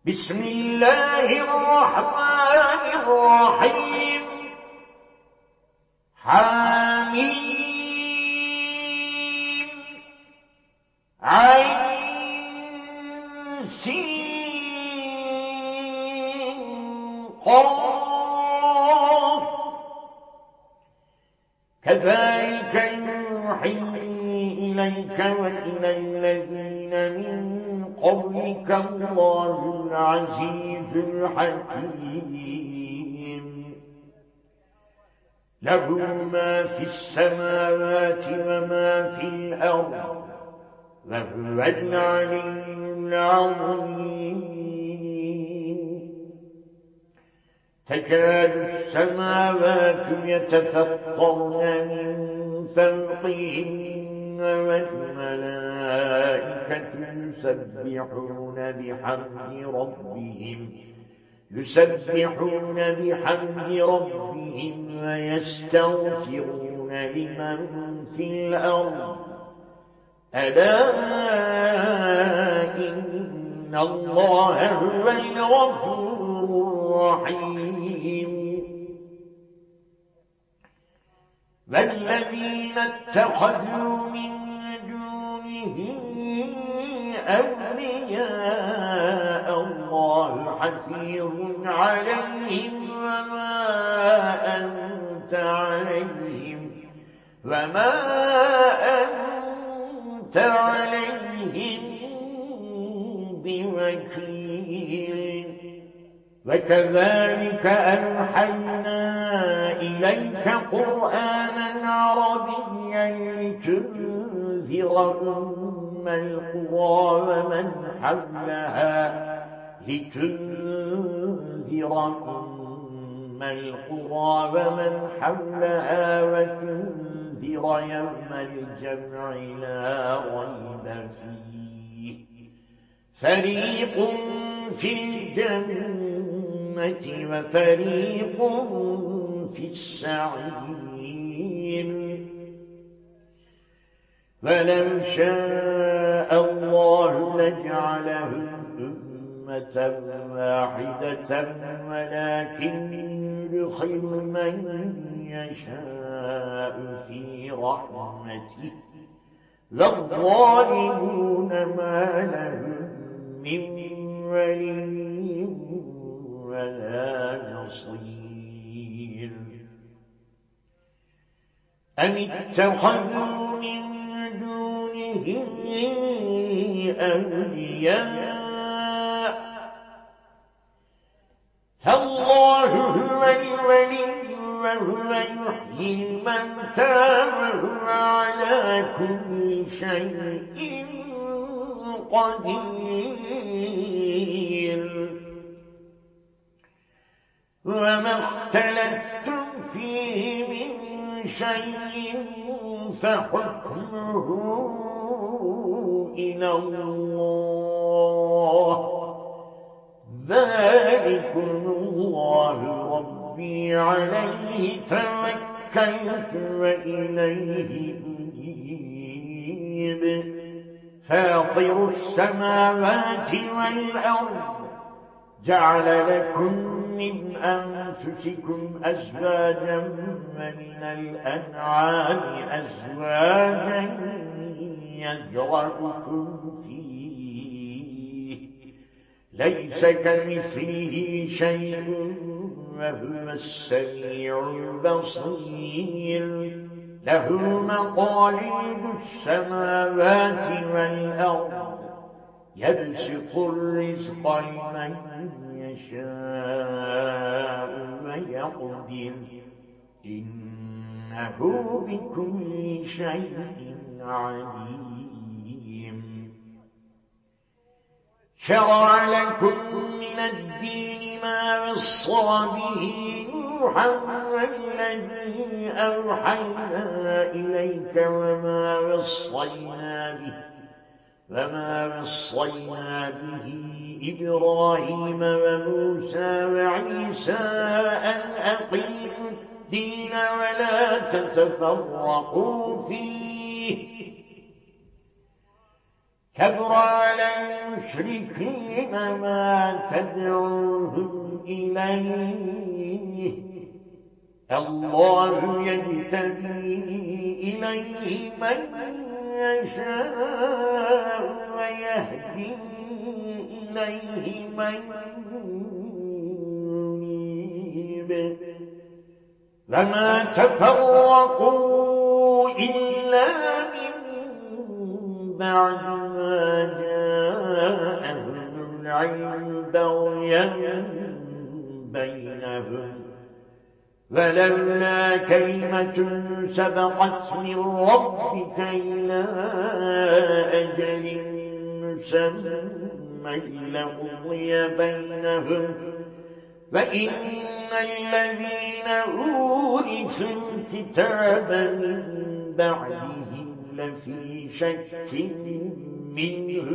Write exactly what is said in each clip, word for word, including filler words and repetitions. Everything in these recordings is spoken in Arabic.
بسم الله الرحمن الرحيم. حميم عين سين قاف. كذلك يوحي إليك وإلى الذين من قبلك الله العزيز الحكيم. له ما في السماوات وما في الأرض وهو العلي العظيم. تكاد السماوات يتفطرن من فوقهن والملائكة يسبحون بحمد ربهم يسبحون بحمد ربهم ويستغفرون لمن في الأرض ألا إن الله هو الغفور الرحيم. والذين اتخذوا من دونه أولياء الله حفيظ عليهم وما أنت عليهم وما أنت عليهم بوكيل. وكذلك أوحينا إليك قرآنا عربيا لتنذر أم القرى ومن حولها لتنذر أم القرى ومن حولها وتنذر يوم الجمع لا ريب فيه فريق في الجنة وفريق في السعير. ولو شاء الله لجعلهم أمة واحدة ولكن يدخل من يشاء في رحمته والظالمون ما لهم من ولي ولا نصير. أم اتخذوا من دونه أولياء فالله هو الولي وهو يحيي الموتى وهو على كل شيء قدير. وما اختلفتم فيه من شيء فحكمه إلى الله. ذلكم الله ربي عليه توكلت وإليه أنيب. فاطر السماوات والأرض جعل لكم من أنفسكم أزواجا ومن الأنعام أزواجا يذرأكم فيه ليس كمثله شيء وهو السميع البصير. له مقاليد السماوات والأرض يبسط الرزق لمن يشاء ويقدر إنه بكل شيء عليم. شرع لكم من الدين ما وصى به نوحا والذي أوحينا إليك وما وصينا به وما وصينا به إبراهيم وموسى وعيسى أن أقيموا الدين ولا تتفرقوا فيه كبر على المشركين ما تدعوهم إليه الله يجتبي إليه من يشاء ويهدي إليه من ينيب وما تفرقوا إلا من بعد ما جاءهم العلم بغيا بينهم ولولا كلمة سبقت من ربك إلى أجل مسمى لقضي بينهم وإن الذين أورثوا الكتاب من بعدهم لفي شك منه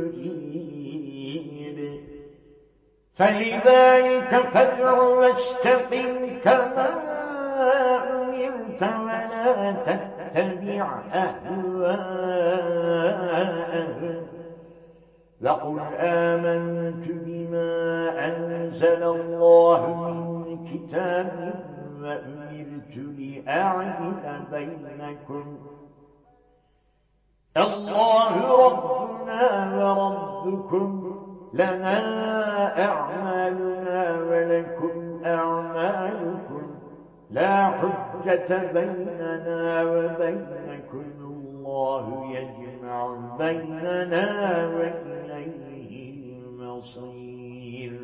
مريب فلذلك فادع واستقم كما أمرت ولا تتبع أهواءهم وقل آمنت بما أنزل الله من كتاب وأمرت لأعدل بينكم الله ربنا وربكم لنا أعمالنا ولكم أعمالكم لا حجة بيننا وبينكم الله يجمع بيننا وإليه المصير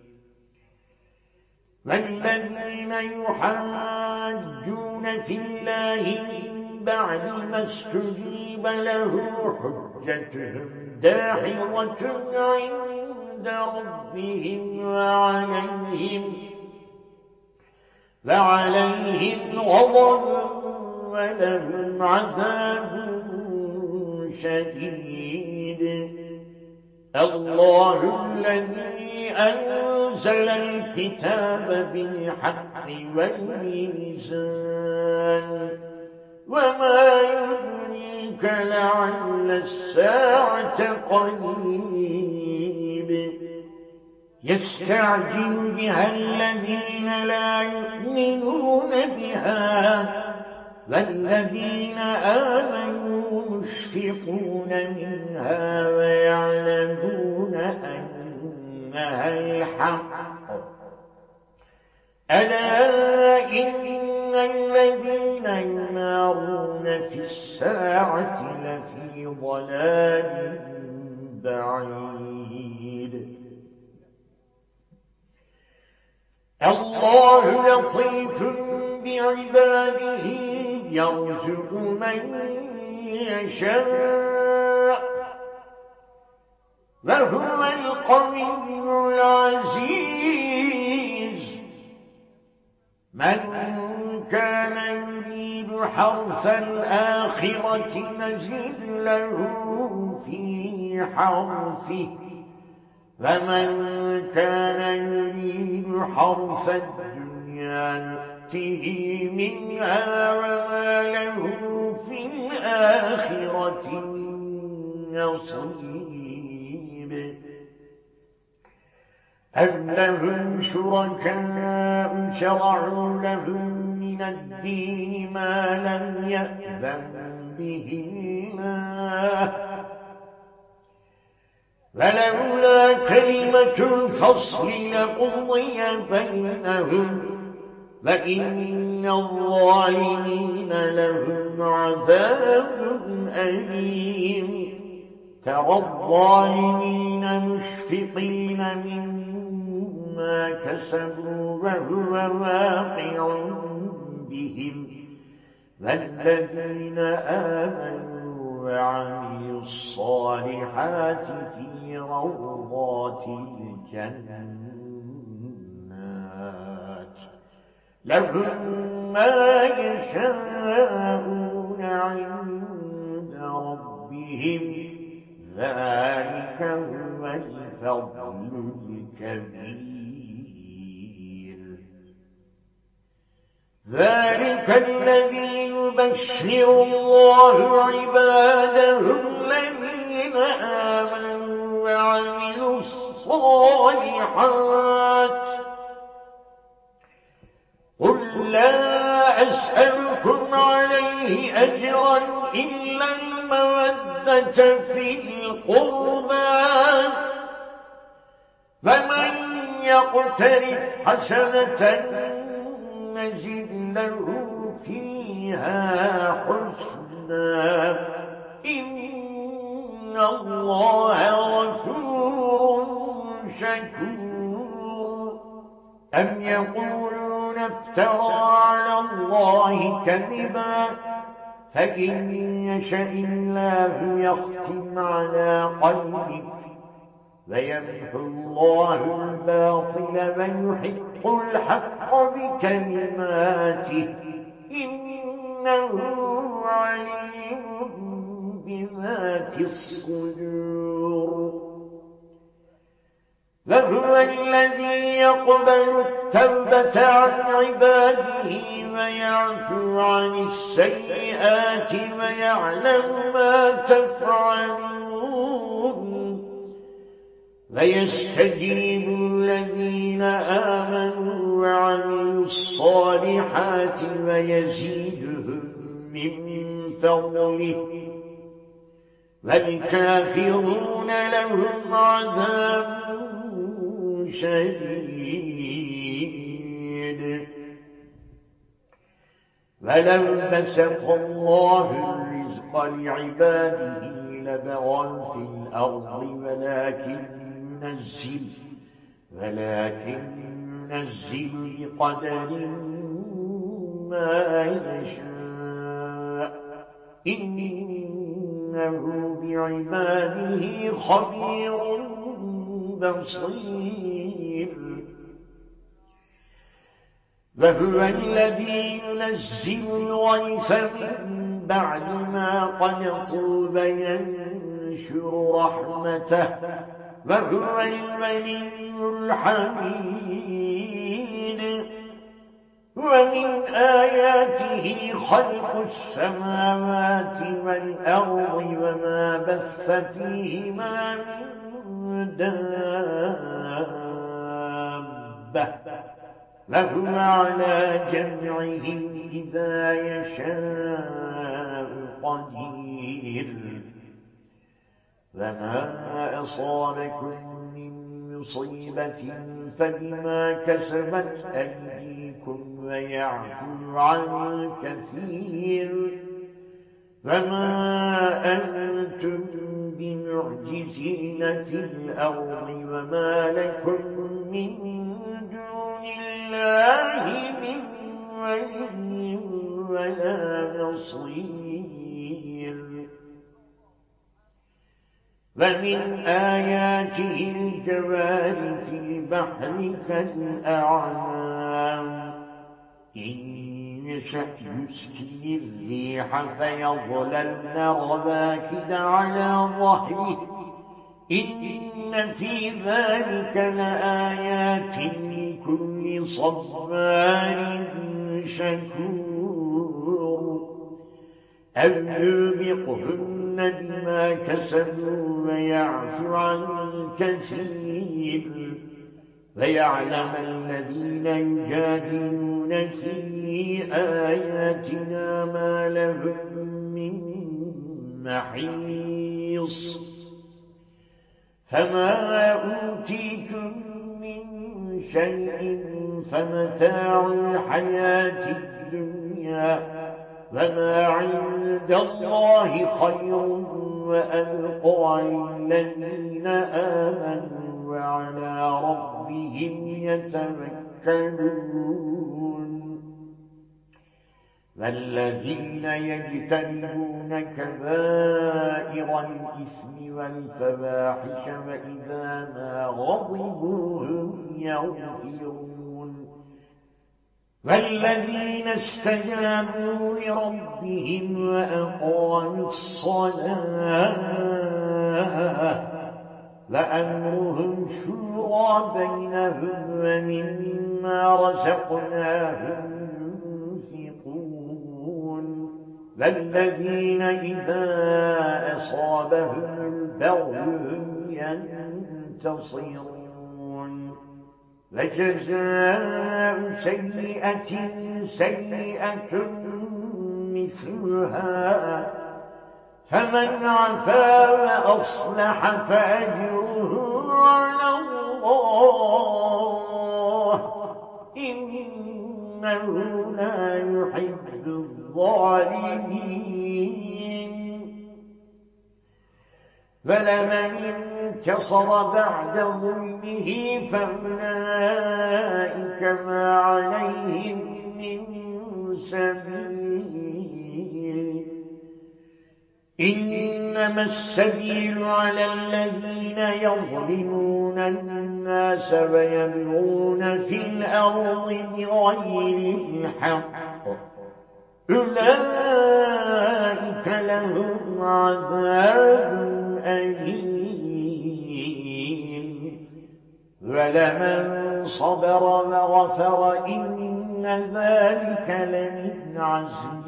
والذين يحاجون في الله من بعد ما استجيب له حجتهم داحضة عند ربهم وعليهم وعليهم غضب ولهم عذاب شديد الله الذي أنزل الكتاب بالحق والميزان وما يدريك لعل الساعة قريب يستعجل بها الذين لا يؤمنون بها والذين آمنوا مشفقون منها ويعلمون أنها الحق ألا إن الذين يمارون في الساعة لفي ضلال بعيد الله لطيف بعباده يرزق من يشاء وهو القوي العزيز من كان يريد حرث الآخرة نزد له في حرثه ومن كان يريد حرث الدنيا نؤته منها وما له في الآخرة من نصيب أم لهم شركاء شرعوا لهم من الدين ما لم يأذن به الله ولولا كلمة الفصل لقضي بينهم وإن الظالمين لهم عذاب أليم ترى الظالمين مشفقين مما كسبوا وهو واقع بهم والذين آمنوا وعملوا الصالحات في روضات الجنات لهم ما يشاءون عند ربهم ذلك هو الفضل الكبير ذلك الذي يبشر الله عباده الذين الذين آمنوا وعملوا الصالحات قل لا أسألكم عليه أجرا إلا المودة في القربى فمن يقترف حسنة نزد له فيها حسنا إن الله غفور شكور أم يقولون افترى على الله كذبا فإن يشأ الله يختم على قلبك فيمحو الله الباطل ويحق الحق بكلماته إنه عليم بذات الصدور وهو الذي يقبل التوبة عن عباده ويعفو عن السيئات ويعلم ما تفعلون ويستجيب الذين آمنوا وعملوا الصالحات ويزيدهم من فضله والكافرون لهم عذاب شديد ولو بسط الله الرزق لعباده لبغوا في الأرض ولكن ينزل ولكن ينزل بقدر ما يشاء إنه بعباده خبير بصير وهو الذي ينزل الغيث من بعد ما قنطوا وينشر رحمته وهو الولي الحميد ومن آياته خلق السماوات والأرض وما بث فيهما من دابة وهو على جمعهم إذا يشاء قدير وما أصابكم من مصيبة فبما كسبت أيديكم ويعفو عن كثير وما أنتم بمعجزين في الأرض وما لكم من دون الله من ولي ولا نصير ومن آياته الجوار في البحر كالأعلام إن يشأ يسكن الريح فيظللن رواكد على ظهره إن في ذلك لآيات لكل صبار شكور أو يوبقهن بما كسبوا ويعفو عن كثير ويعلم الذين يجادلون في آياتنا ما لهم من محيص فما أوتيتم من شيء فمتاع الحياة الدنيا وما عند الله خير وأبقى للذين آمنوا وعلى ربهم يتوكلون والذين يجتنبون كبائر الإثم والفواحش وإذا ما غضبوا هم يغفرون والذين استجابوا لربهم وأقاموا الصلاة وأمرهم شورى بينهم ومما رزقناهم ينفقون والذين إذا أصابهم البغي هم ينتصرون وجزاء سيئة سيئة مثلها فمن عفا وأصلح فأجره على الله إنه لا يحب الظالمين فلمن انتصر بعد ظلمه فأولئك ما عليهم من سبيل إنما السبيل على الذين يظلمون الناس ويبغون في الأرض بغير الحق أولئك لهم عذاب أليم ولمن صبر وغفر إن ذلك لمن عزم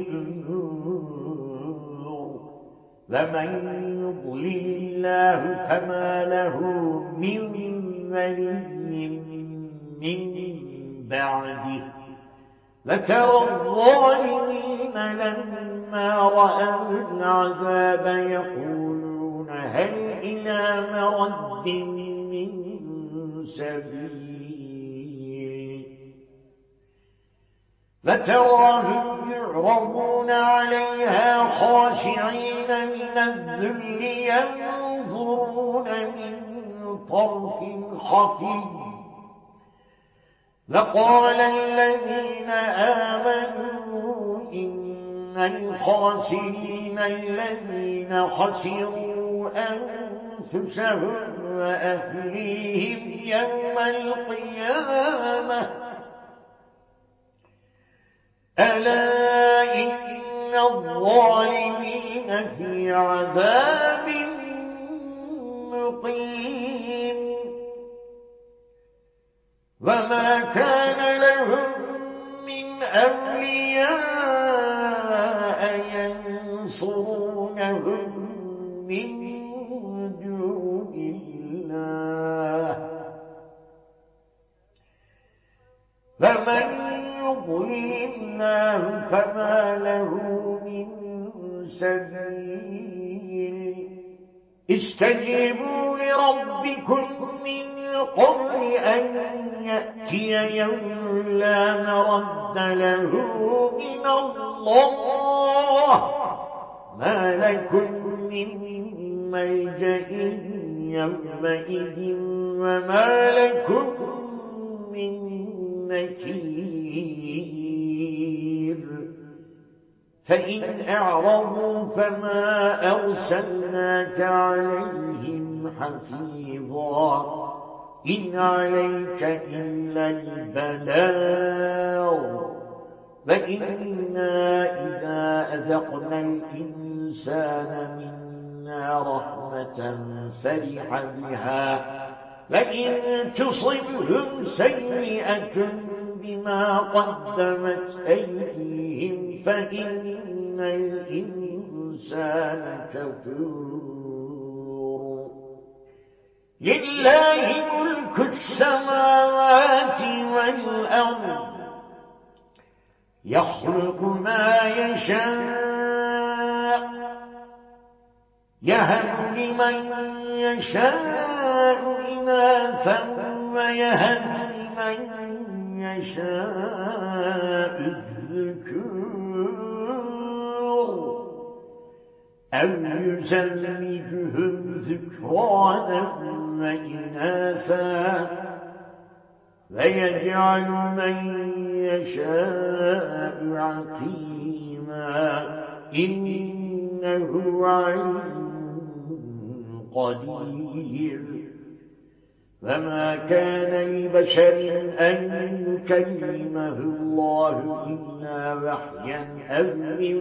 الأمور ومن يضلل الله فما له من ولي من بعده وترى الظالمين لما رأوا العذاب يقولون هل إلى مرد من سبيل فتراهم يعرضون عليها خاشعين من الذل ينظرون من طرف خفي وقال الذين آمنوا إن الخاسرين الذين خسروا أنفسهم وأهليهم يوم القيامة ألا إن الظالمين في عذاب مقيم وما كان لهم من أولياء ينصرونهم من دون الله فمن يضلل الله فما له من سبيل استجيبوا لربكم من قبل أن يأتي يوم لا مرد له من الله ما لكم من ملجأ يومئذ وما لكم من نكير فإن أعرضوا فما أرسلناك عليهم حفيظا إن عليك إلا البلاغ فإنا إذا أذقنا الإنسان منا رحمة فرح بها فإن تصبهم سيئة بما قدمت أيديهم فإن الإنسان كفور لله ملك السماوات والأرض يخلق ما يشاء يهب لمن يشاء إناثا ويهب لمن يشاء الذكور أو يزوجهم ذكرانا وإناثا ويجعل من يشاء عقيما إنه عليم قدير فما كان لبشر أن يكلمه الله إلا وحيا أو من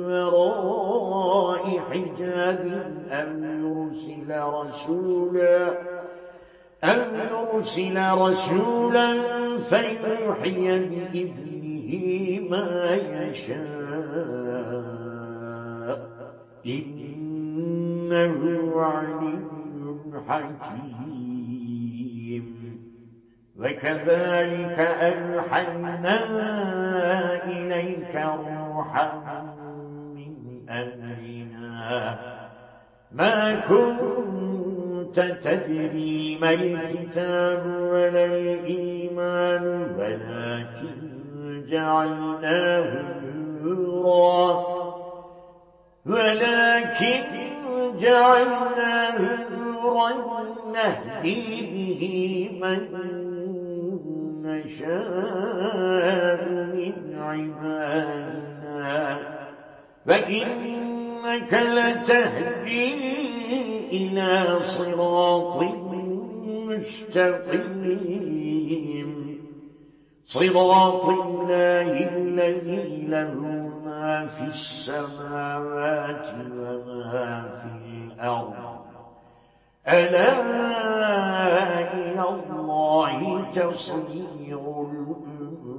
وراء حجاب أو يرسل رسولا أن يرسل رسولا فيوحي بإذنه ما يشاء إنه علي حكيم. وكذلك أوحينا إليك روحا من أمرنا ما كنت تدري ما الكتاب ولا الإيمان ولكن جعلناه نورا ولكن جعلناه نورا نهدي به من نشاء من عبادنا فإنك لتهدي إلى صراط مستقيم صراط الله الذي له ما في السماوات وما في الأرض ألا إلى الله تصير الأمور